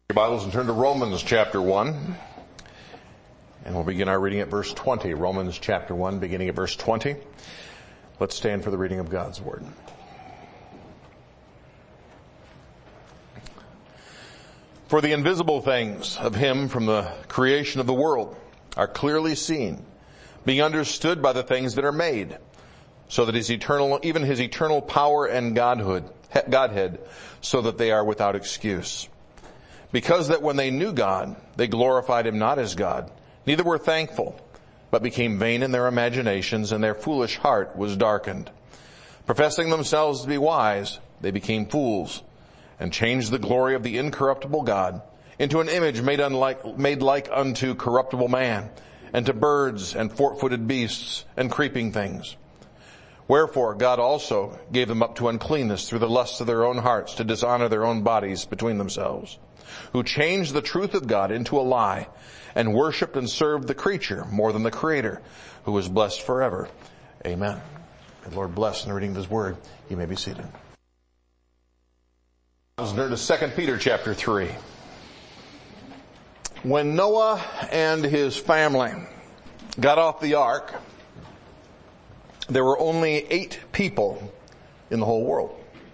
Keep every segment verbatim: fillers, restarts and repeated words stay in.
Your Bibles and turn to Romans chapter one. And we'll begin our reading at verse twenty. Romans chapter one, beginning at verse twenty. Let's stand for the reading of God's Word. For the invisible things of Him from the creation of the world are clearly seen, being understood by the things that are made, so that His eternal, even His eternal power and Godhood, Godhead, so that they are without excuse. Because that when they knew God, they glorified Him not as God, neither were thankful, but became vain in their imaginations, and their foolish heart was darkened. Professing themselves to be wise, they became fools, and changed the glory of the incorruptible God into an image made unlike, made like unto corruptible man, and to birds and four-footed beasts and creeping things. Wherefore God also gave them up to uncleanness through the lusts of their own hearts, to dishonor their own bodies between themselves, who changed the truth of God into a lie, and worshipped and served the creature more than the Creator, who is blessed forever. Amen. May the Lord bless in the reading of His Word. You may be seated. Let's turn to Second Peter chapter three. When Noah and his family got off the ark, there were only eight people in the whole world.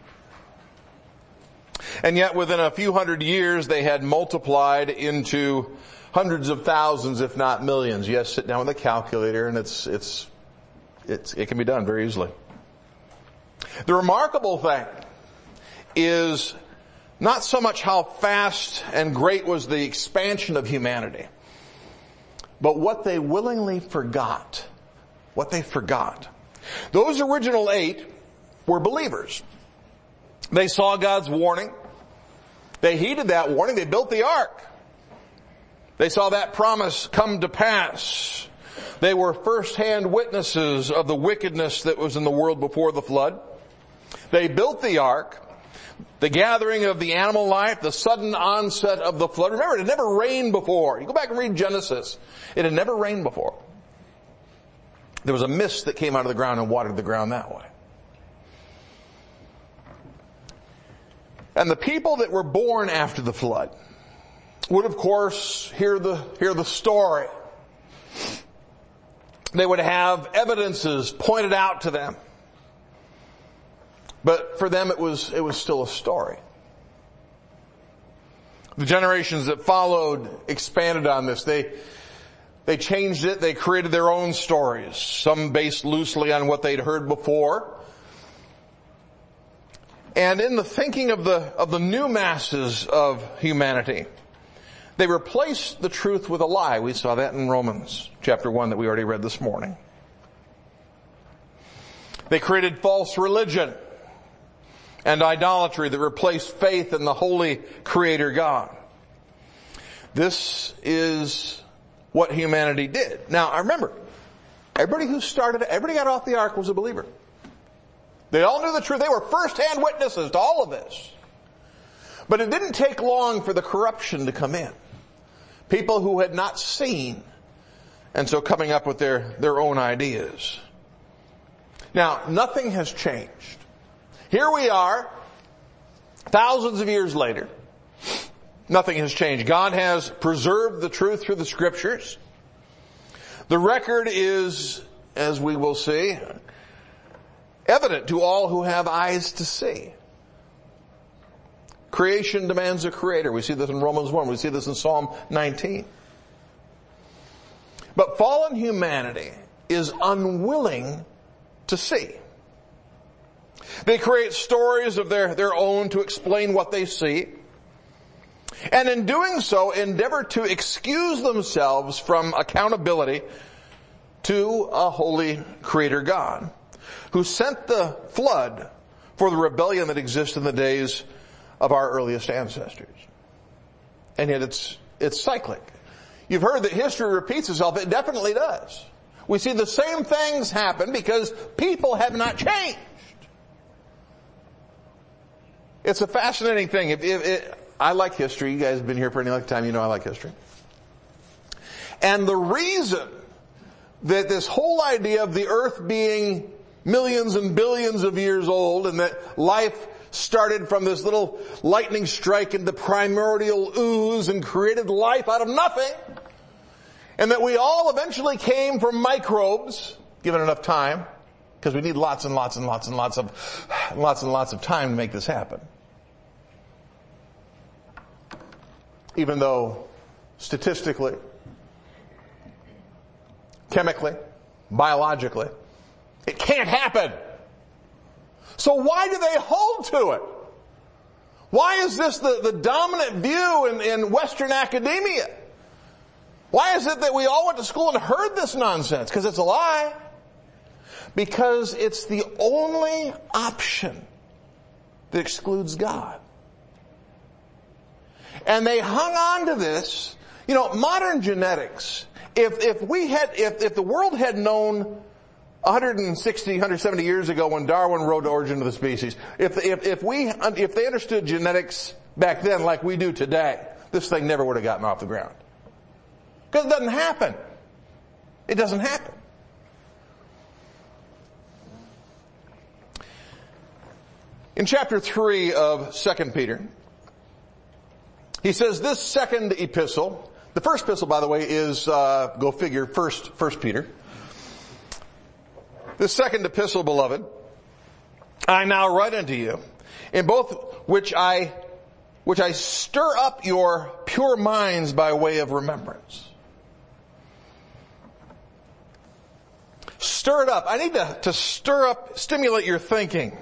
And yet within a few hundred years, they had multiplied into hundreds of thousands, if not millions. Yes, sit down with a calculator and it's, it's, it's, it can be done very easily. The remarkable thing is not so much how fast and great was the expansion of humanity, but what they willingly forgot. What they forgot. Those original eight were believers. They saw God's warning. They heeded that warning. They built the ark. They saw that promise come to pass. They were first-hand witnesses of the wickedness that was in the world before the flood. They built the ark. The gathering of the animal life, the sudden onset of the flood. Remember, it had never rained before. You go back and read Genesis. It had never rained before. There was a mist that came out of the ground and watered the ground that way. And the people that were born after the flood would, of course, hear the, hear the story. They would have evidences pointed out to them. But for them it was, it was still a story. The generations that followed expanded on this. They, they changed it. They created their own stories. Some based loosely on what they'd heard before. And in the thinking of the, of the new masses of humanity, they replaced the truth with a lie. We saw that in Romans chapter one that we already read this morning. They created false religion and idolatry that replaced faith in the holy Creator God. This is what humanity did. Now, I remember, everybody who started, everybody got off the ark was a believer. They all knew the truth. They were first-hand witnesses to all of this. But it didn't take long for the corruption to come in. People who had not seen, and so coming up with their, their own ideas. Now, nothing has changed. Here we are, thousands of years later. Nothing has changed. God has preserved the truth through the Scriptures. The record is, as we will see, evident to all who have eyes to see. Creation demands a creator. We see this in Romans one. We see this in Psalm nineteen. But fallen humanity is unwilling to see. They create stories of their, their own to explain what they see. And in doing so, endeavor to excuse themselves from accountability to a holy Creator God, who sent the flood for the rebellion that exists in the days of our earliest ancestors. And yet it's, it's cyclic. You've heard that history repeats itself. It definitely does. We see the same things happen because people have not changed. It's a fascinating thing. If, if, it, I like history. You guys have been here for any length of time. You know I like history. And the reason that this whole idea of the earth being millions and billions of years old and that life started from this little lightning strike into primordial ooze and created life out of nothing. And that we all eventually came from microbes, given enough time, because we need lots and lots and lots and lots of, lots and lots of time to make this happen. Even though statistically, chemically, biologically, it can't happen. So why do they hold to it? Why is this the, the dominant view in, in Western academia? Why is it that we all went to school and heard this nonsense? Because it's a lie. Because it's the only option that excludes God. And they hung on to this. You know, modern genetics, if, if we had, if, if the world had known one hundred sixty, one hundred seventy years ago when Darwin wrote Origin of the Species, if, if, if we, if they understood genetics back then like we do today, this thing never would have gotten off the ground. Because it doesn't happen. It doesn't happen. In chapter three of Second Peter, he says this second epistle, the first epistle, by the way, is, uh, go figure, first, first Peter. This second epistle, beloved, I now write unto you, in both which I, which I stir up your pure minds by way of remembrance. Stir it up. I need to, to stir up, stimulate your thinking.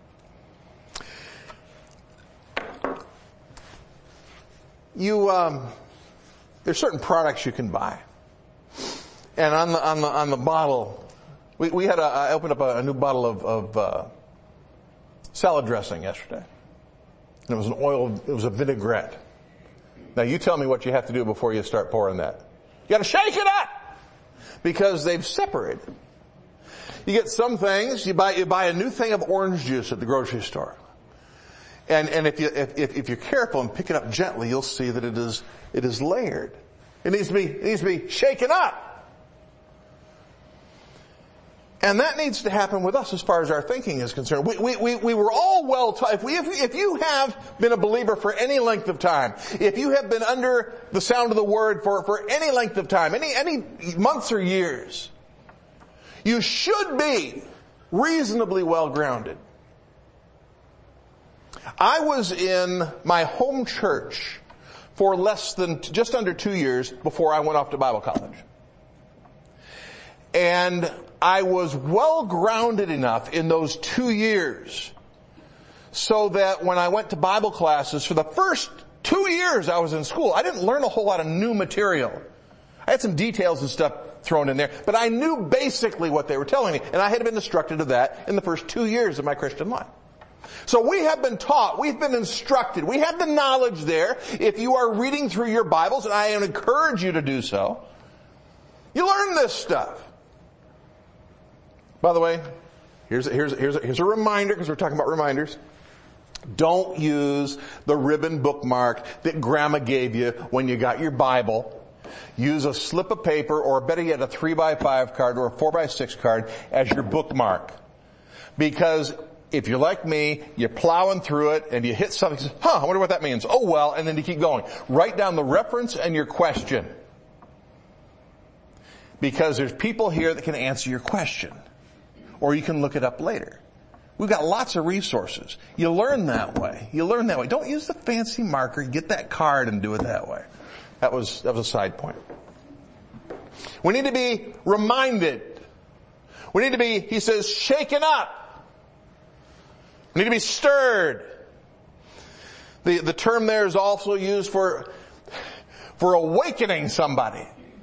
You, um, there's certain products you can buy. And on the, on the, on the bottle, we, we had a, I opened up a, a new bottle of, of, uh, salad dressing yesterday. And it was an oil, it was a vinaigrette. Now you tell me what you have to do before you start pouring that. You gotta shake it up! Because they've separated. You get some things, you buy, you buy a new thing of orange juice at the grocery store. And, and if you, if, if you're careful and pick it up gently, you'll see that it is, it is layered. It needs to be, it needs to be shaken up. And that needs to happen with us as far as our thinking is concerned. We, we, we, we were all well taught. If, we, if, if you have been a believer for any length of time, if you have been under the sound of the word for, for any length of time, any, any months or years, you should be reasonably well grounded. I was in my home church for less than, just under two years before I went off to Bible college. And I was well grounded enough in those two years so that when I went to Bible classes, for the first two years I was in school, I didn't learn a whole lot of new material. I had some details and stuff thrown in there, but I knew basically what they were telling me, and I had been instructed of that in the first two years of my Christian life. So we have been taught, we've been instructed, we have the knowledge there. If you are reading through your Bibles, and I encourage you to do so, you learn this stuff. By the way, here's a, here's a, here's a, here's a reminder, because we're talking about reminders. Don't use the ribbon bookmark that Grandma gave you when you got your Bible. Use a slip of paper, or better yet, a three by five card or a four by six card as your bookmark. Because if you're like me, you're plowing through it and you hit something, you say, huh, I wonder what that means. Oh well, and then you keep going. Write down the reference and your question. Because there's people here that can answer your question. Or you can look it up later. We've got lots of resources. You learn that way. You learn that way. Don't use the fancy marker. Get that card and do it that way. That was, that was a side point. We need to be reminded. We need to be, he says, shaken up. We need to be stirred. The, the term there is also used for, for awakening somebody.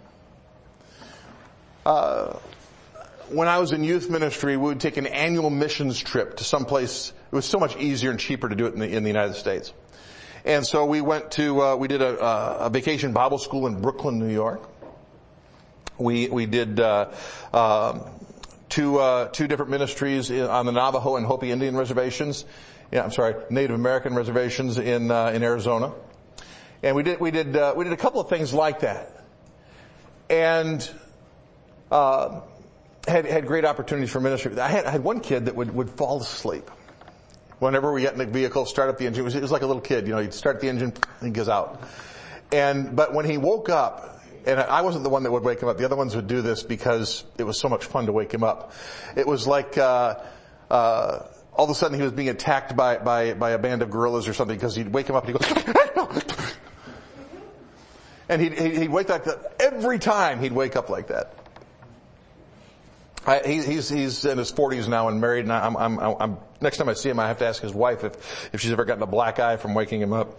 Uh, when I was in youth ministry, we would take an annual missions trip to some place. It was so much easier and cheaper to do it in the, in the United States. And so we went to, uh, we did a, a vacation Bible school in Brooklyn, New York. We, we did, uh, um, two, uh, two different ministries on the Navajo and Hopi Indian reservations. Yeah, I'm sorry, Native American reservations in, uh, in Arizona. And we did, we did, uh, we did a couple of things like that. And, uh, had, had great opportunities for ministry. I had, I had one kid that would, would fall asleep. Whenever we get in the vehicle, start up the engine. It was, it was like a little kid, you know, he'd start the engine and he goes out. And, but when he woke up, and I wasn't the one that would wake him up, the other ones would do this because it was so much fun to wake him up. It was like, uh, uh, all of a sudden he was being attacked by, by, by a band of gorillas or something, because he'd wake him up and he'd go, and he'd, he'd wake like that. Every time he'd wake up like that. I, he, he's, he's in his forties now and married, and I'm, I'm, I'm, next time I see him, I have to ask his wife if, if she's ever gotten a black eye from waking him up.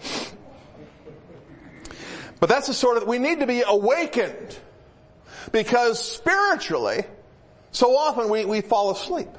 But that's the sort of, we need to be awakened, because spiritually, so often we, we fall asleep.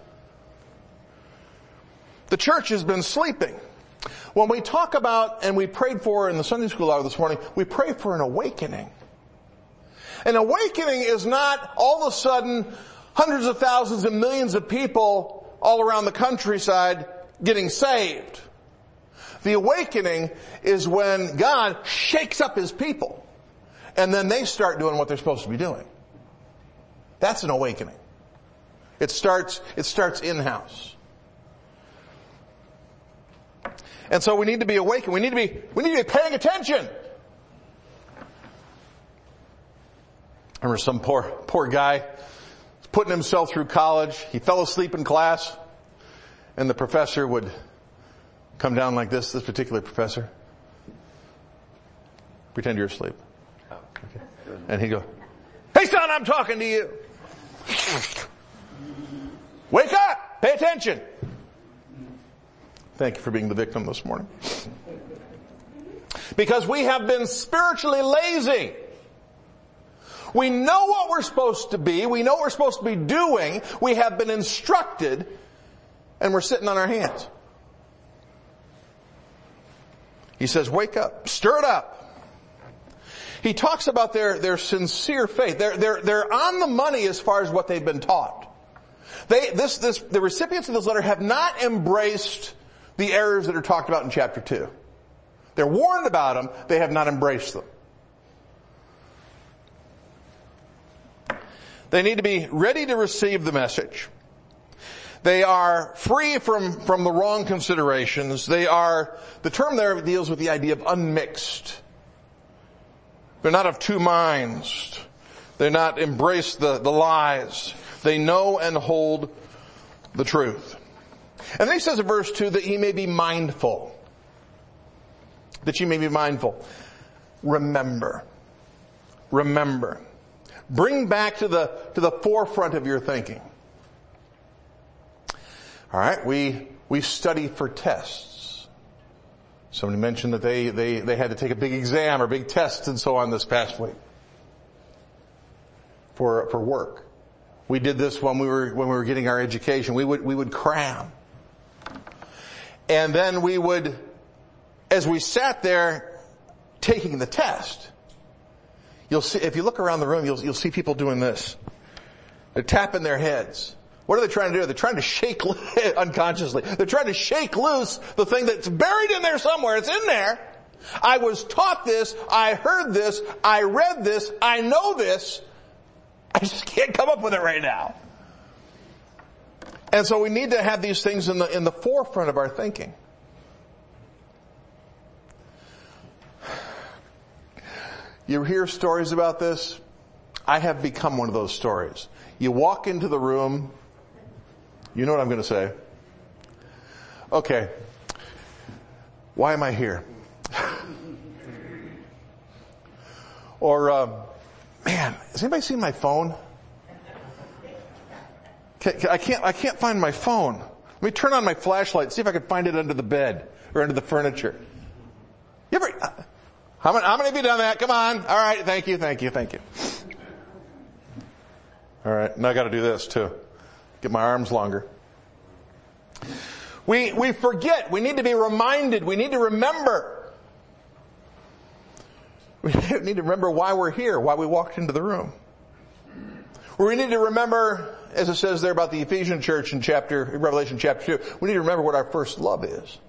The church has been sleeping. When we talk about, and we prayed for in the Sunday school hour this morning, we pray for an awakening. An awakening is not all of a sudden hundreds of thousands and millions of people all around the countryside getting saved. The awakening is when God shakes up His people, and then they start doing what they're supposed to be doing. That's an awakening. It starts, it starts in-house. And so we need to be awakened. We need to be, we need to be paying attention. I remember some poor, poor guy putting himself through college. He fell asleep in class, and the professor would come down like this, this particular professor. Pretend you're asleep. Okay. And he'd go, "Hey son, I'm talking to you. Wake up! Pay attention." Thank you for being the victim this morning. Because we have been spiritually lazy. We know what we're supposed to be. We know what we're supposed to be doing. We have been instructed, and we're sitting on our hands. He says, wake up. Stir it up. He talks about their, their sincere faith. They're, they're, they're on the money as far as what they've been taught. They, this, this, the recipients of this letter have not embraced the errors that are talked about in chapter two. They're warned about them. They have not embraced them. They need to be ready to receive the message. They are free from, from the wrong considerations. They are, the term there deals with the idea of unmixed. They're not of two minds. They're not embraced the, the lies. They know and hold the truth. And then he says in verse two that ye may be mindful. That ye may be mindful. Remember. Remember. Bring back to the, to the forefront of your thinking. Alright, we, we study for tests. Somebody mentioned that they, they, they had to take a big exam or big tests and so on this past week. For, for work. We did this when we were, when we were getting our education. We would, we would cram. And then we would, as we sat there taking the test, you'll see, if you look around the room, you'll, you'll see people doing this. They're tapping their heads. What are they trying to do? They're trying to shake, unconsciously, they're trying to shake loose the thing that's buried in there somewhere. It's in there. I was taught this. I heard this. I read this. I know this. I just can't come up with it right now. And so we need to have these things in the, in the forefront of our thinking. You hear stories about this? I have become one of those stories. You walk into the room, you know what I'm going to say. Okay, why am I here? Or, uh, man, has anybody seen my phone? I can't, I can't find my phone. Let me turn on my flashlight, see if I can find it under the bed or under the furniture. You ever, how many, how many of you done that? Come on. All right. Thank you. Thank you. Thank you. All right. Now I got to do this too. Get my arms longer. We, we forget. We need to be reminded. We need to remember. We need to remember why we're here, why we walked into the room. We need to remember, as it says there about the Ephesian church in chapter, Revelation chapter two, we need to remember what our first love is.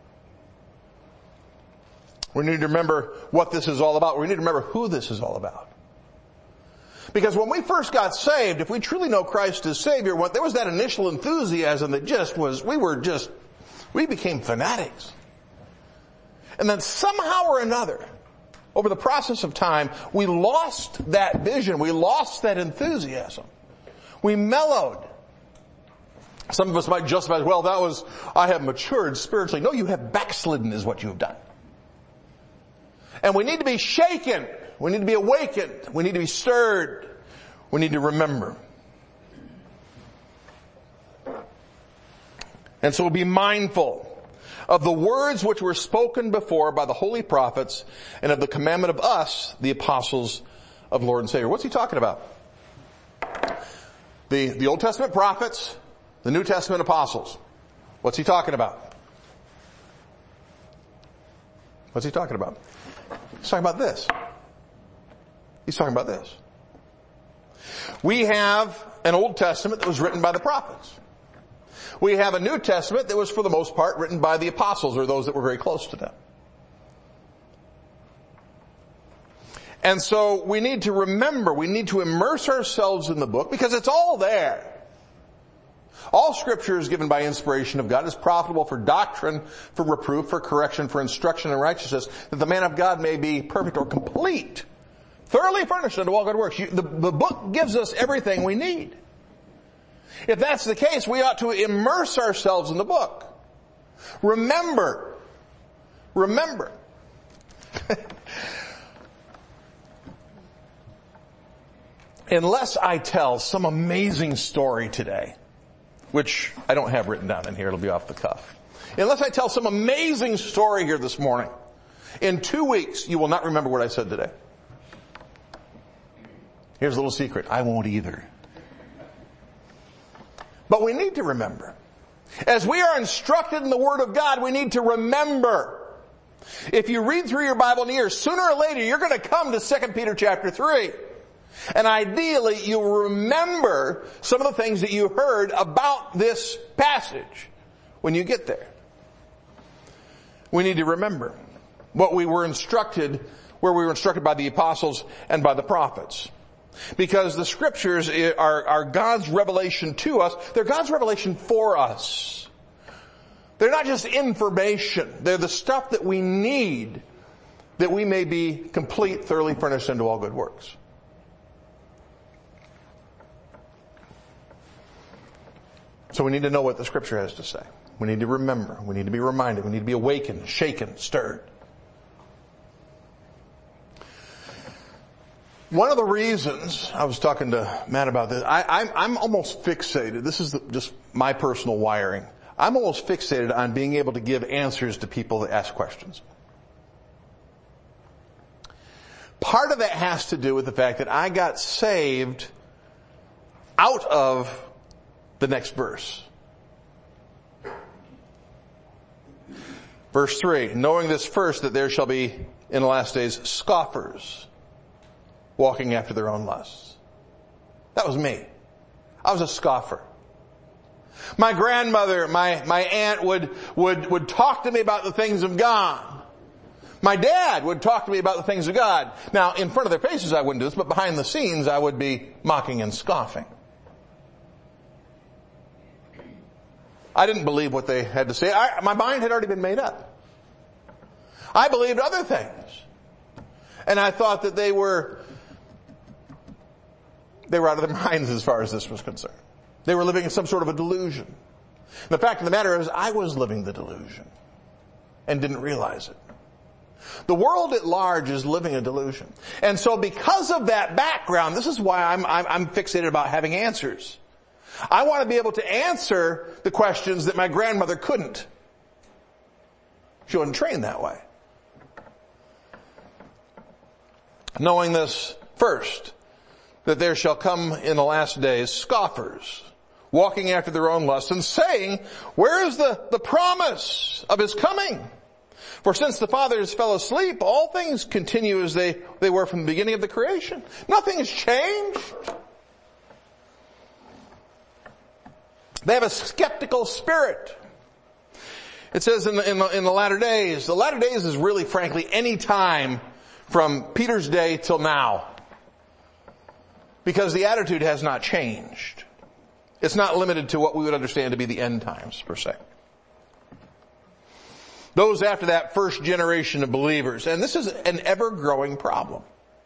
We need to remember what this is all about. We need to remember who this is all about. Because when we first got saved, if we truly know Christ as Savior, there was that initial enthusiasm that just was, we were just We became fanatics. And then somehow or another, over the process of time, we lost that vision. We lost that enthusiasm. We mellowed. Some of us might justify, well, that was, I have matured spiritually. No, you have backslidden is what you have done. And we need to be shaken. We need to be awakened. We need to be stirred. We need to remember. And so be mindful of the words which were spoken before by the holy prophets and of the commandment of us, the apostles of Lord and Savior. What's he talking about? The, the Old Testament prophets, the New Testament apostles. What's he talking about? What's he talking about? He's talking about this. He's talking about this. We have an Old Testament that was written by the prophets. We have a New Testament that was for the most part written by the apostles or those that were very close to them. And so we need to remember, we need to immerse ourselves in the book because it's all there. All scripture is given by inspiration of God, is profitable for doctrine, for reproof, for correction, for instruction in righteousness, that the man of God may be perfect or complete, thoroughly furnished unto all good works. You, the, the book gives us everything we need. If that's the case, we ought to immerse ourselves in the book. Remember, remember. Unless I tell some amazing story today, which I don't have written down in here, it'll be off the cuff. Unless I tell some amazing story here this morning, in two weeks you will not remember what I said today. Here's a little secret. I won't either. But we need to remember. As we are instructed in the Word of God, we need to remember. If you read through your Bible in a year, sooner or later you're going to come to Second Peter chapter three. And ideally you'll remember some of the things that you heard about this passage when you get there. We need to remember what we were instructed, where we were instructed by the apostles and by the prophets. Because the scriptures are, are God's revelation to us. They're God's revelation for us. They're not just information. They're the stuff that we need that we may be complete, thoroughly furnished unto all good works. So we need to know what the scripture has to say. We need to remember. We need to be reminded. We need to be awakened, shaken, stirred. One of the reasons, I was talking to Matt about this, I, I'm, I'm almost fixated, this is the, just my personal wiring, I'm almost fixated on being able to give answers to people that ask questions. Part of that has to do with the fact that I got saved out of the next verse. Verse three, knowing this first, that there shall be in the last days scoffers, walking after their own lusts. That was me. I was a scoffer. My grandmother, my, my aunt would, would, would talk to me about the things of God. My dad would talk to me about the things of God. Now, in front of their faces I wouldn't do this, but behind the scenes I would be mocking and scoffing. I didn't believe what they had to say. I, my mind had already been made up. I believed other things. And I thought that they were They were out of their minds as far as this was concerned. They were living in some sort of a delusion. The fact of the matter is, I was living the delusion and didn't realize it. The world at large is living a delusion. And so because of that background, this is why I'm, I'm, I'm fixated about having answers. I want to be able to answer the questions that my grandmother couldn't. She wasn't trained that way. Knowing this first, that there shall come in the last days scoffers, walking after their own lusts, and saying, where is the, the promise of his coming? For since the fathers fell asleep, all things continue as they, they were from the beginning of the creation. Nothing has changed. They have a skeptical spirit. It says in the, in the, in the latter days, the latter days is really frankly any time from Peter's day till now. Because the attitude has not changed. It's not limited to what we would understand to be the end times, per se. those after that first generation of believers. And this is an ever-growing problem.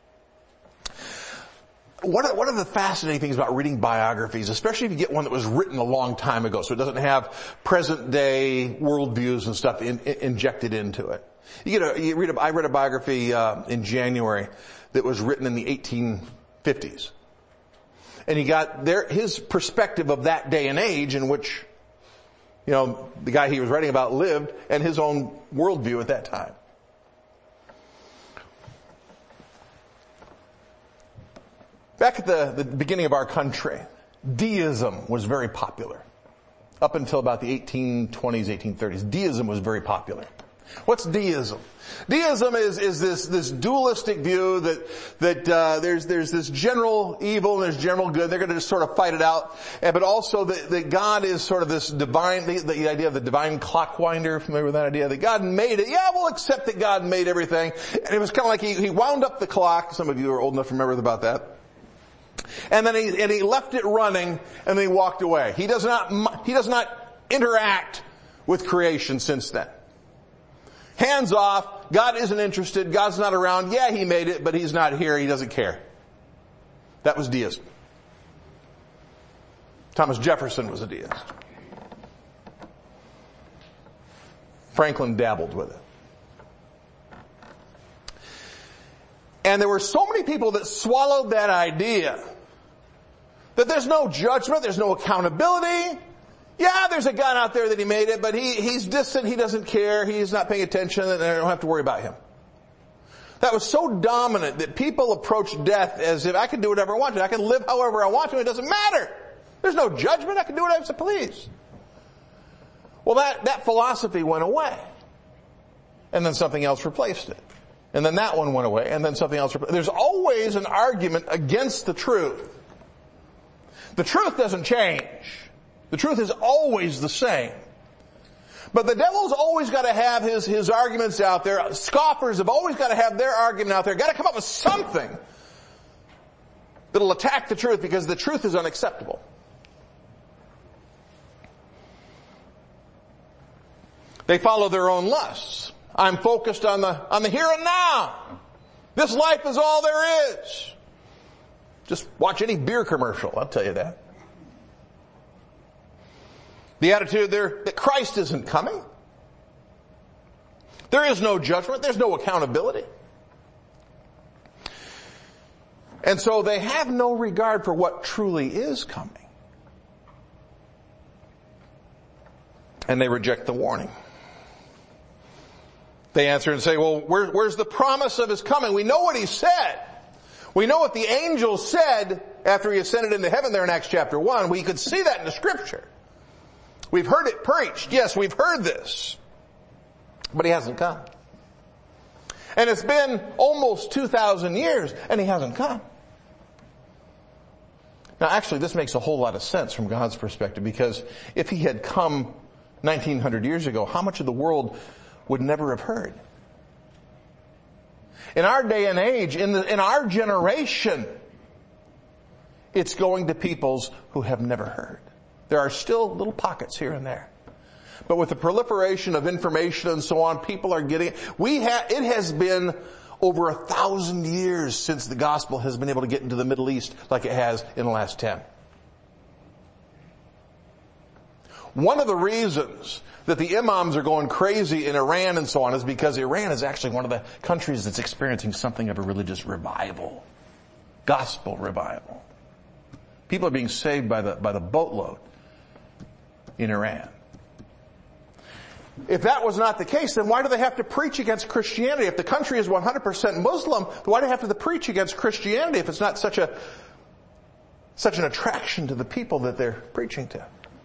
One of, one of the fascinating things about reading biographies, especially if you get one that was written a long time ago, so it doesn't have present day worldviews and stuff in, in, injected into it. You get a, you read a, I read a biography, uh, in January that was written in the eighteen fifties. And he got their, his perspective of that day and age in which, you know, the guy he was writing about lived, and his own worldview at that time. Back at the, the beginning of our country, deism was very popular. Up until about the eighteen twenties, eighteen thirties, deism was very popular. What's deism? Deism is, is this, this dualistic view that, that, uh, there's, there's this general evil and there's general good. They're going to just sort of fight it out. And, but also that, that God is sort of this divine, the, the idea of the divine clockwinder. Familiar with that idea? That God made it. Yeah, we'll accept that God made everything. And it was kind of like he, he wound up the clock. Some of you are old enough to remember about that. And then he, and he left it running and then he walked away. He does not, he does not interact with creation since then. Hands off. God isn't interested. God's not around. Yeah, he made it, but he's not here. He doesn't care. That was deism. Thomas Jefferson was a deist. Franklin dabbled with it. And there were so many people that swallowed that idea that there's no judgment, there's no accountability. Yeah, there's a God out there that he made it, but he, he's distant, he doesn't care, he's not paying attention, and I don't have to worry about him. That was so dominant that people approached death as if I can do whatever I want to. I can live however I want to, it doesn't matter. There's no judgment, I can do whatever I please. Well, that, that philosophy went away. And then something else replaced it. And then that one went away, and then something else replaced it. There's always an argument against the truth. The truth doesn't change. The truth is always the same. But the devil's always got to have his, his arguments out there. Scoffers have always got to have their argument out there. Got to come up with something that'll attack the truth because the truth is unacceptable. They follow their own lusts. I'm focused on the, on the here and now. This life is all there is. Just watch any beer commercial, I'll tell you that. The attitude there that Christ isn't coming. There is no judgment. There's no accountability. And so they have no regard for what truly is coming. And they reject the warning. They answer and say, well, where, where's the promise of his coming? We know what he said. We know what the angel said after he ascended into heaven there in Acts chapter one. We could see that in the scripture. We've heard it preached. Yes, we've heard this. But he hasn't come. And it's been almost two thousand years and he hasn't come. Now actually this makes a whole lot of sense from God's perspective, because if he had come nineteen hundred years ago, how much of the world would never have heard? In our day and age, in the, in our generation, it's going to peoples who have never heard. There are still little pockets here and there. But with the proliferation of information and so on, people are getting, we have, it has been over a thousand years since the gospel has been able to get into the Middle East like it has in the last ten. One of the reasons that the imams are going crazy in Iran and so on is because Iran is actually one of the countries that's experiencing something of a religious revival. Gospel revival. People are being saved by the, by the boatload in Iran. If that was not the case, then why do they have to preach against Christianity? If the country is one hundred percent Muslim, why do they have to preach against Christianity if it's not such a, such an attraction to the people that they're preaching to?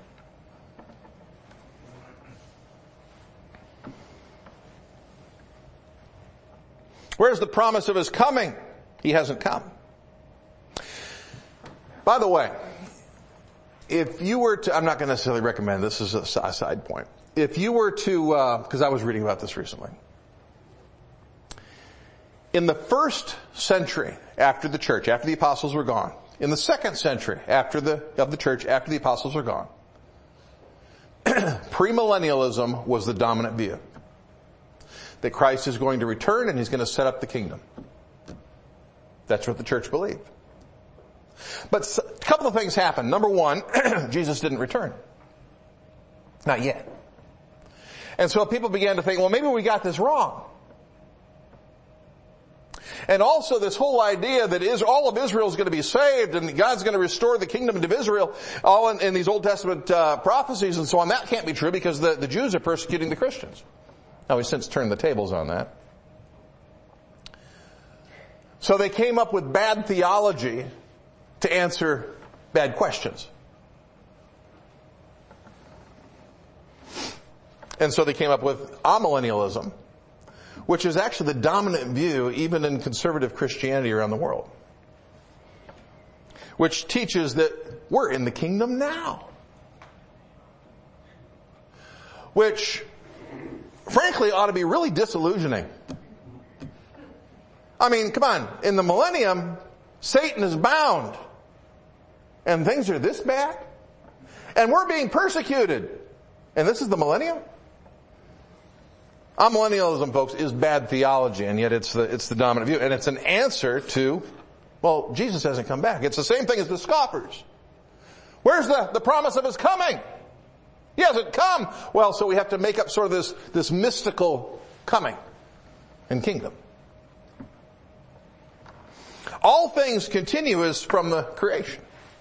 Where's the promise of his coming? He hasn't come. By the way, if you were to, I'm not going to necessarily recommend this as a side point. If you were to, because uh, I was reading about this recently. In the first century after the church, after the apostles were gone, in the second century after the, of the church, after the apostles were gone, premillennialism was the dominant view. that Christ is going to return and he's going to set up the kingdom. That's what the church believed. But a couple of things happened. Number one, Jesus didn't return. Not yet. And so people began to think, well, maybe we got this wrong. And also this whole idea that is all of Israel is going to be saved and God's going to restore the kingdom to Israel, all in, in these Old Testament uh, prophecies and so on, that can't be true because the, the Jews are persecuting the Christians. Now we've since turned the tables on that. So they came up with bad theology to answer bad questions. And so they came up with amillennialism, which is actually the dominant view even in conservative Christianity around the world, which teaches that we're in the kingdom now. Which, frankly, ought to be really disillusioning. I mean, come on, in the millennium, Satan is bound. And things are this bad? And we're being persecuted. And this is the millennium? Amillennialism, folks, is bad theology, and yet it's the, it's the dominant view. And it's an answer to, well, Jesus hasn't come back. It's the same thing as the scoffers. Where's the, the promise of his coming? He hasn't come. Well, so we have to make up sort of this, this mystical coming and kingdom. All things continue as from the creation.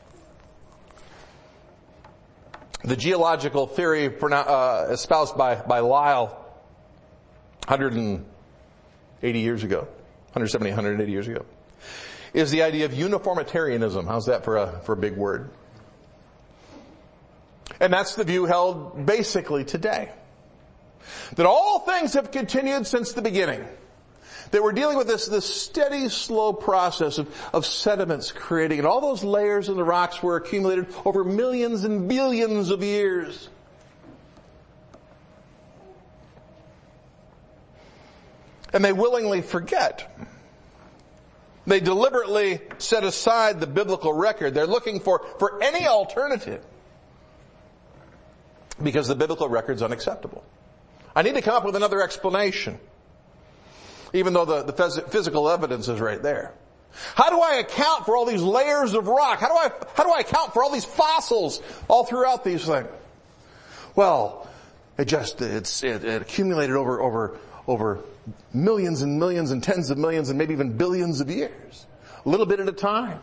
The geological theory uh, espoused by, by Lyell one hundred eighty years ago, one hundred seventy, one hundred eighty years ago, is the idea of uniformitarianism. How's that for a, for a big word? And that's the view held basically today. That all things have continued since the beginning. That we're dealing with this, this steady, slow process of, of sediments creating, and all those layers in the rocks were accumulated over millions and billions of years. And they willingly forget. They deliberately set aside the biblical record. They're looking for, for any alternative. Because the biblical record's unacceptable. I need to come up with another explanation. Even though the, the physical evidence is right there. How do I account for all these layers of rock? How do I, how do I account for all these fossils all throughout these things? Well, it just, it's, it, it accumulated over, over, over millions and millions and tens of millions and maybe even billions of years. A little bit at a time.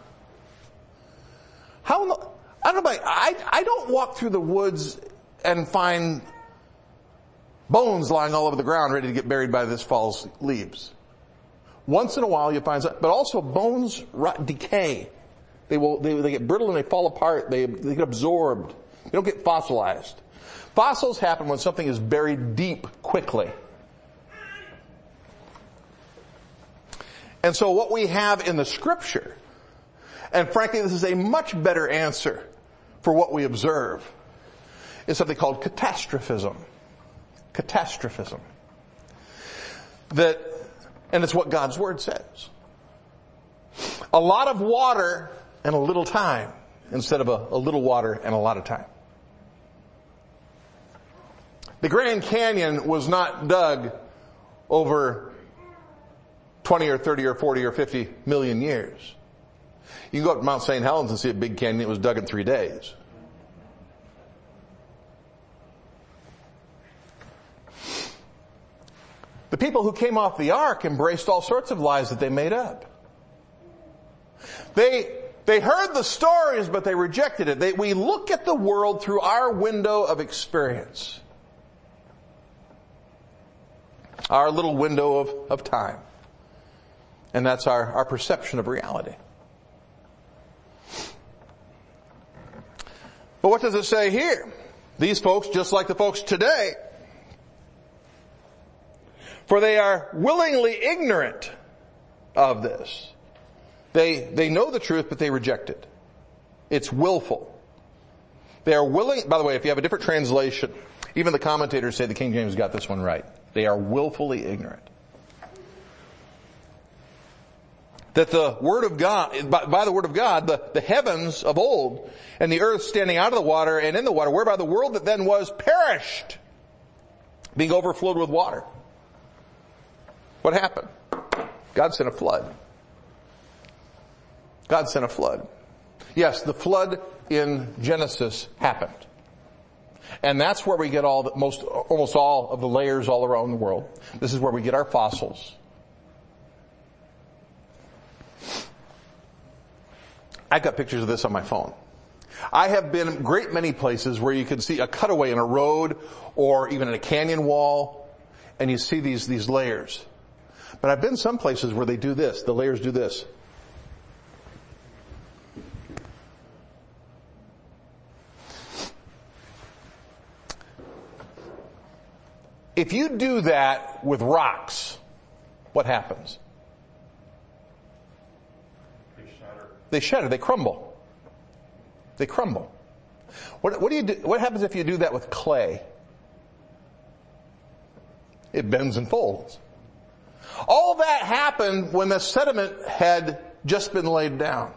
How, I don't know, I, I don't walk through the woods and find bones lying all over the ground ready to get buried by this fall's leaves. Once in a while you find something, but also bones rot, decay. They will, they, they get brittle and they fall apart. They, they get absorbed. They don't get fossilized. Fossils happen when something is buried deep quickly. And so what we have in the scripture, and frankly this is a much better answer for what we observe, is something called catastrophism. Catastrophism. That, and it's what God's Word says. A lot of water and a little time instead of a, a little water and a lot of time. The Grand Canyon was not dug over twenty or thirty or forty or fifty million years. You can go up to Mount Saint Helens and see a big canyon that was dug in three days. The people who came off the ark embraced all sorts of lies that they made up. They, they heard the stories, but they rejected it. They, we look at the world through our window of experience. Our little window of, of time. And that's our, our perception of reality. But what does it say here? These folks, just like the folks today, for they are willingly ignorant of this. They, they know the truth, but they reject it. It's willful. They are willing, by the way, if you have a different translation, even the commentators say the King James got this one right. They are willfully ignorant. That the Word of God, by, by the Word of God, the, the heavens of old and the earth standing out of the water and in the water, whereby the world that then was perished, being overflowed with water. What happened? God sent a flood. God sent a flood. Yes, the flood in Genesis happened. And that's where we get all the, most, almost all of the layers all around the world. This is where we get our fossils. I got pictures of this on my phone. I have been a great many places where you can see a cutaway in a road or even in a canyon wall, and you see these, these layers. But I've been some places where they do this. The layers do this. If you do that with rocks, what happens? They shatter. They shatter. They crumble. They crumble. What, what do you do? What happens if you do that with clay? It bends and folds. All that happened when the sediment had just been laid down.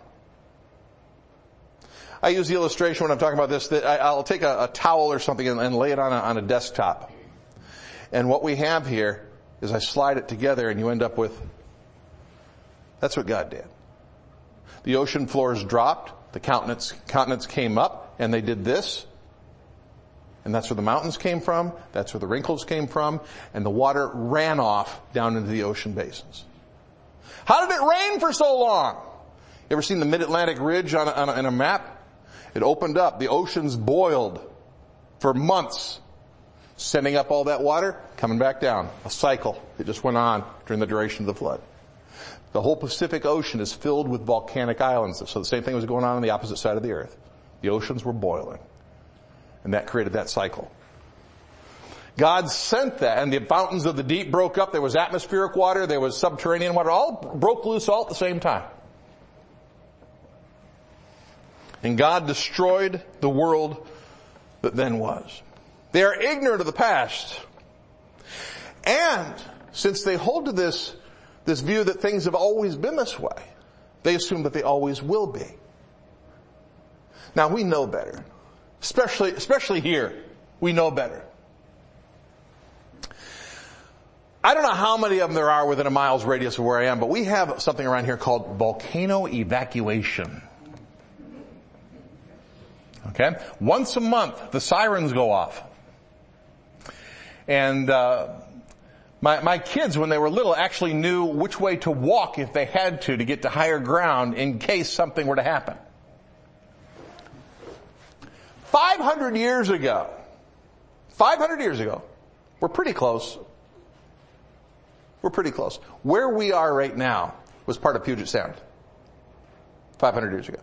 I use the illustration when I'm talking about this that I, I'll take a, a towel or something and, and lay it on a, on a desktop. And what we have here is I slide it together and you end up with, that's what God did. The ocean floors dropped. The continents, continents came up and they did this. And that's where the mountains came from. That's where the wrinkles came from. And the water ran off down into the ocean basins. How did it rain for so long? You ever seen the Mid-Atlantic Ridge on a, on a, on a map? It opened up. The oceans boiled for months, sending up all that water, coming back down. A cycle that just went on during the duration of the flood. The whole Pacific Ocean is filled with volcanic islands. So the same thing was going on on the opposite side of the earth. The oceans were boiling. And that created that cycle. God sent that, and the fountains of the deep broke up. There was atmospheric water, there was subterranean water, all broke loose all at the same time. And God destroyed the world that then was. They are ignorant of the past. And since they hold to this This view that things have always been this way, they assume that they always will be. Now we know better. Especially, especially here. We know better. I don't know how many of them there are within a mile's radius of where I am, but we have something around here called volcano evacuation. Okay? Once a month, the sirens go off. And, uh, My, my kids, when they were little, actually knew which way to walk if they had to to get to higher ground in case something were to happen. five hundred years ago, five hundred years ago, we're pretty close. We're pretty close. Where we are right now was part of Puget Sound. five hundred years ago.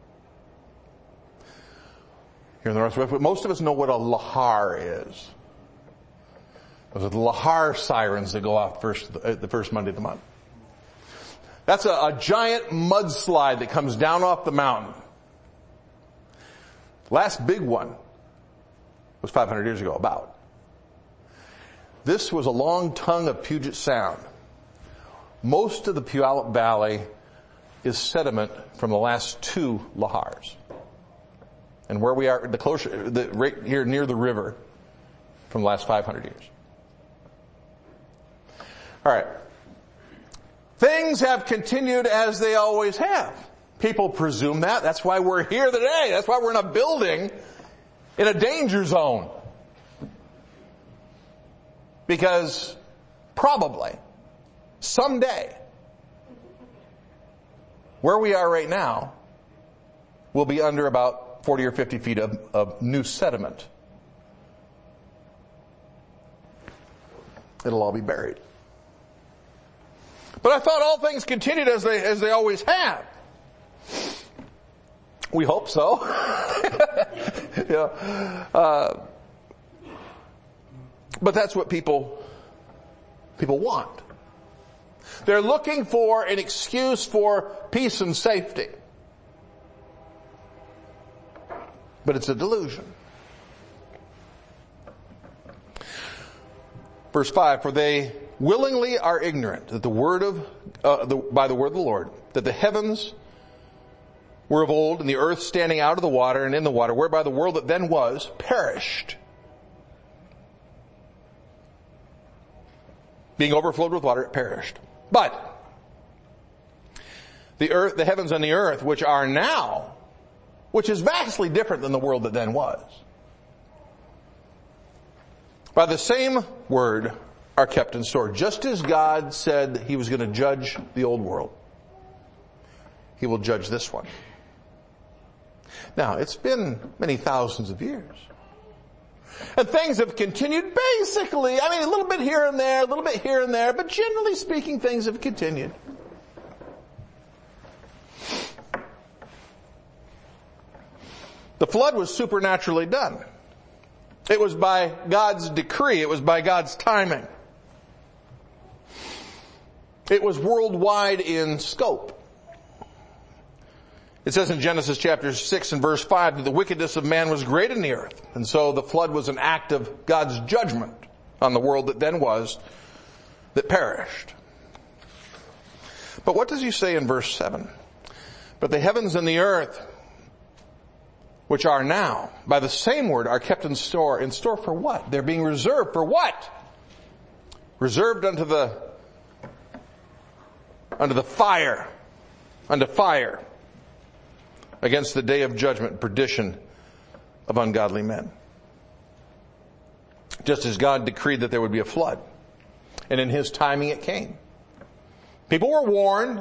Here in the Northwest, but most of us know what a lahar is. Those are the lahar sirens that go off first, the first Monday of the month. That's a, a giant mudslide that comes down off the mountain. Last big one was five hundred years ago, about. This was a long tongue of Puget Sound. Most of the Puyallup Valley is sediment from the last two lahars. And where we are, the closer, the, right here near the river, from the last five hundred years. All right. Things have continued as they always have. People presume that. That's why we're here today. That's why we're in a building in a danger zone. Because probably someday, where we are right now will be under about forty or fifty feet of, of new sediment. It'll all be buried. But I thought all things continued as they, as they always have. We hope so. yeah. Uh, but that's what people, people want. They're looking for an excuse for peace and safety. But it's a delusion. Verse five, for they willingly are ignorant that the word of, uh, the, by the word of the Lord, that the heavens were of old and the earth standing out of the water and in the water, whereby the world that then was perished. being overflowed with water, it perished. But the earth, the heavens and the earth, which are now, which is vastly different than the world that then was, by the same word are kept in store. Just as God said he was going to judge the old world, he will judge this one. Now, it's been many thousands of years. And things have continued basically, I mean, a little bit here and there, a little bit here and there, but generally speaking, things have continued. The flood was supernaturally done. It was by God's decree. It was by God's timing. It was worldwide in scope. It says in Genesis chapter six and verse five that the wickedness of man was great in the earth. And so the flood was an act of God's judgment on the world that then was, that perished. But what does he say in verse seven? But the heavens and the earth, which are now, by the same word, are kept in store. In store for what? They're being reserved for what? Reserved unto the, unto the fire, unto fire, against the day of judgment and perdition of ungodly men. Just as God decreed that there would be a flood. And in his timing it came. People were warned.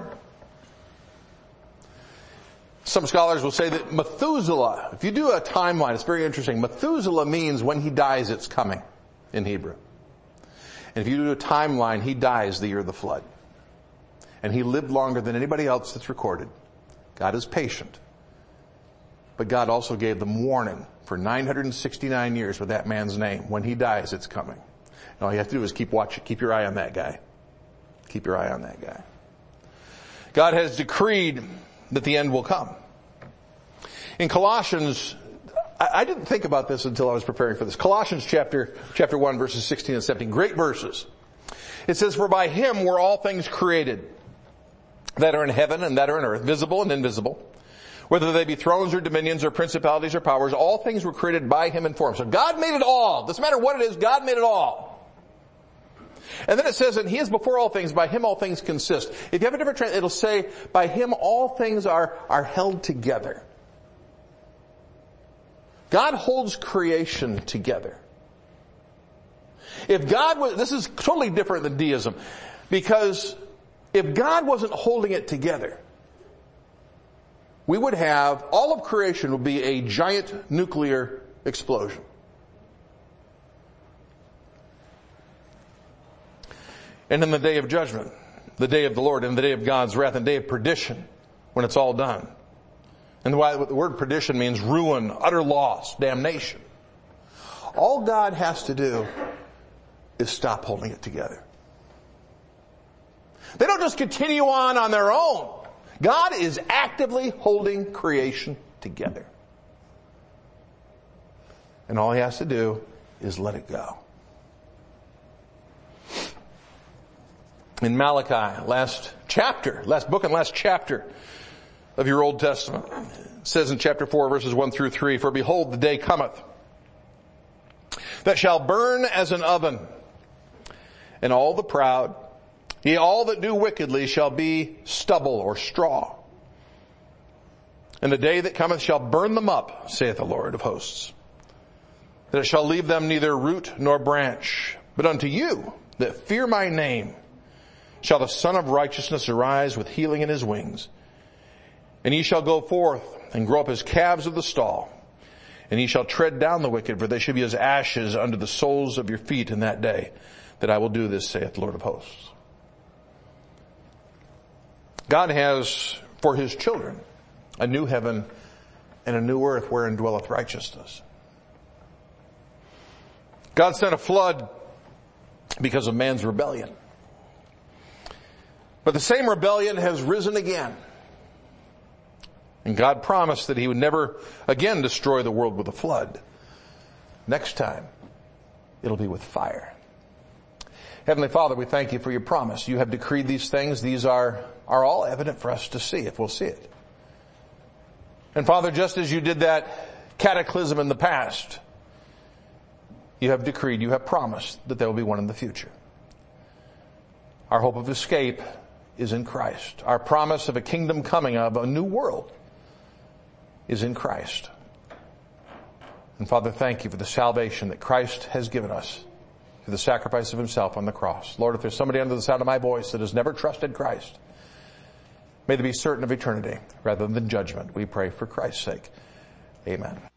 Some scholars will say that Methuselah, if you do a timeline, it's very interesting. Methuselah means when he dies, it's coming in Hebrew. And if you do a timeline, he dies the year of the flood. And he lived longer than anybody else that's recorded. God is patient. But God also gave them warning for nine hundred sixty-nine years with that man's name. When he dies, it's coming. And all you have to do is keep watching, keep your eye on that guy. Keep your eye on that guy. God has decreed that the end will come. In Colossians, I, I didn't think about this until I was preparing for this. Colossians chapter, chapter one, verses sixteen and seventeen. Great verses. It says, for by him were all things created that are in heaven and that are in earth, visible and invisible. Whether they be thrones or dominions or principalities or powers, all things were created by him and for him. So God made it all. Doesn't matter what it is, God made it all. And then it says, and he is before all things, by him all things consist. If you have a different translation, it'll say, by him all things are, are held together. God holds creation together. If God was, this is totally different than deism, because if God wasn't holding it together, we would have, all of creation would be a giant nuclear explosion. And in the day of judgment, the day of the Lord, and the day of God's wrath, and the day of perdition, when it's all done. And the word perdition means ruin, utter loss, damnation. All God has to do is stop holding it together. They don't just continue on on their own. God is actively holding creation together. And all he has to do is let it go. In Malachi, last chapter, last book and last chapter of your Old Testament, it says in chapter four, verses one through three, for behold, the day cometh that shall burn as an oven, and all the proud, yea, all that do wickedly shall be stubble or straw. And the day that cometh shall burn them up, saith the Lord of hosts. That it shall leave them neither root nor branch. But unto you that fear my name shall the Son of Righteousness arise with healing in his wings. And ye shall go forth and grow up as calves of the stall. And ye shall tread down the wicked, for they shall be as ashes under the soles of your feet in that day that I will do this, saith the Lord of hosts. God has for his children a new heaven and a new earth wherein dwelleth righteousness. God sent a flood because of man's rebellion. But the same rebellion has risen again. And God promised that he would never again destroy the world with a flood. Next time, it'll be with fire. Heavenly Father, we thank you for your promise. You have decreed these things. These are, are all evident for us to see, if we'll see it. And Father, just as you did that cataclysm in the past, you have decreed, you have promised that there will be one in the future. Our hope of escape is in Christ. Our promise of a kingdom coming, of a new world, is in Christ. And Father, thank you for the salvation that Christ has given us through the sacrifice of himself on the cross. Lord, if there's somebody under the sound of my voice that has never trusted Christ, may they be certain of eternity rather than judgment. We pray for Christ's sake. Amen.